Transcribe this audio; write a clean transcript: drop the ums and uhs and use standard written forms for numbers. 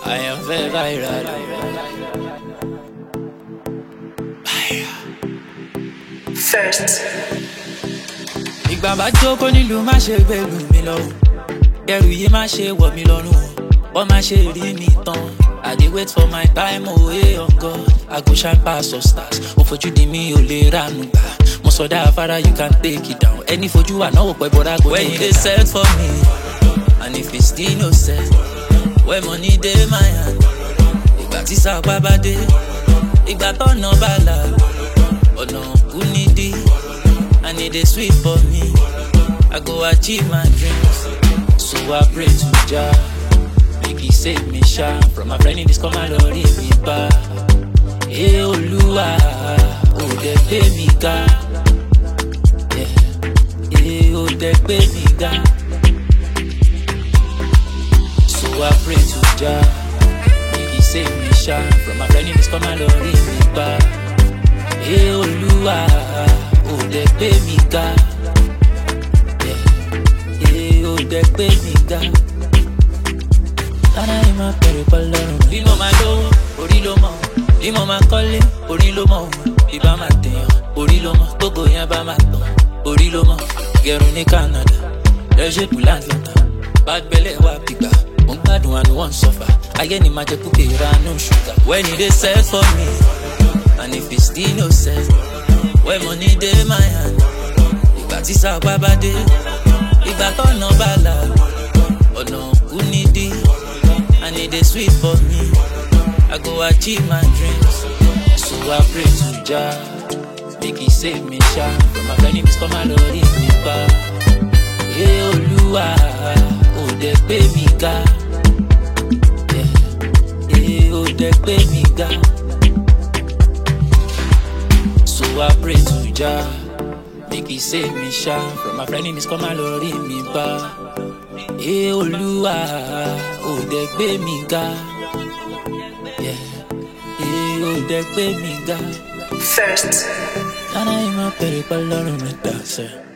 I am very viral. First. Ìgbà bá jókòó nílùú má ṣe gbèrú mi lọ́wọ́. Ẹrù yìí má ṣe wọ̀ mí lọ́rùn o. Wọ́n má ṣe rí mi tán. I dey wait for my time, oh hey on God. I go shine past some stars. Ó fojú di mi ò lè ránu gbà. Mo sọ dá afárá, you can take it down. Ẹni fojú wà náà wò pẹ́ bọ́dá go. When you dey set for me, and if it's still no set, when money dey my hand, ìgbà tí sápá bá dé, ìgbà tọ́nà bá là, ọ̀nà kú nídìí, and it dey sweet for me. I go achieve my dreams, so I pray to Jah. Make he save me sha from my friend in this come and lori me ba. Hey Olúwa, ó dẹ̀ gbé mi ga. Yeah, ó dẹ̀ gbé mi ga. So I pray to Jah. Make he save me sha from my friend in this come and lori me ba. Hey Olúwa, ó dẹ̀ gbé mi ga. Yeah, ó dẹ̀ gbé mi ga. Kana ima pere palorun bí mo máa lówó orí ló mọ̀ bí mo máa kọ́lé orí ló mọ̀ ìbá máa tèèyàn orí ló mọ̀ gbogbo yẹn bá máa tàn orí ló mọ̀ gẹrun ní Canada lẹ́ṣẹ̀kù l'Atlanta bad belle wà pìgbà mo ń gbádùn àánú wọn suffer ayé ni máa jẹ kúkè ìranú ṣùgbà. When e dey set for me and if it still no set, when money dey my hand, ìgbà tí sápá bá dé ìgbà tọ́nà bá là ọ̀nà kú nídìí. And it is sweet for me. I go achieve my dreams, so I pray to Jah. Make he save me sha from my friend in this come and lori me ba. Hey Olúwa, ó dẹ̀ gbé mi ga. Yeah, ó dẹ̀ gbé mi ga. So I pray to Jah. Make he save me sha from my friend in this come and lori me ba. Hey Olúwa, ó dẹ̀ gbé mi ga. Yeah, ó dẹ̀ gbé mi ga. First. Kana ima pere palorun mi dá sẹ́.